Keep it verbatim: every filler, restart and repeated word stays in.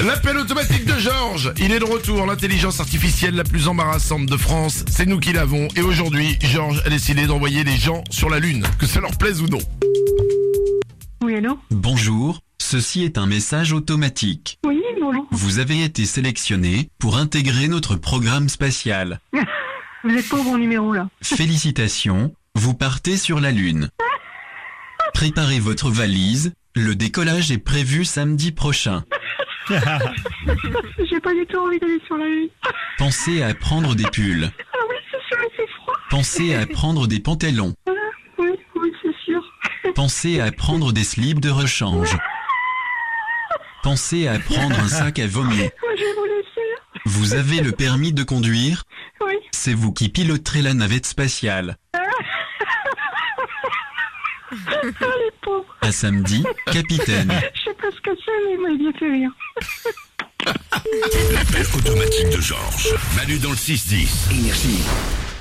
L'appel automatique de Georges, il est de retour, l'intelligence artificielle la plus embarrassante de France, c'est nous qui l'avons. Et aujourd'hui, Georges a décidé d'envoyer les gens sur la Lune, que ça leur plaise ou non. Oui, allô? Bonjour, ceci est un message automatique. Oui, bonjour. Vous avez été sélectionné pour intégrer notre programme spatial. Vous êtes pas au bon numéro, là. Félicitations, vous partez sur la Lune. Préparez votre valise, le décollage est prévu samedi prochain. J'ai pas du tout envie d'aller sur la Lune. Pensez à prendre des pulls. Ah oui, c'est sûr, c'est froid. Pensez à prendre des pantalons. Ah, oui, oui, c'est sûr. Pensez à prendre des slips de rechange. Pensez à prendre un sac à vomi. Moi, je vais vous laisser. Vous avez le permis de conduire? Oui. C'est vous qui piloterez la navette spatiale. Ah, les pauvres. À samedi, capitaine. Je sais pas ce que c'est, mais il m'a bien fait rire. L'appel automatique de Georges. Manu dans le six dix. Énergie.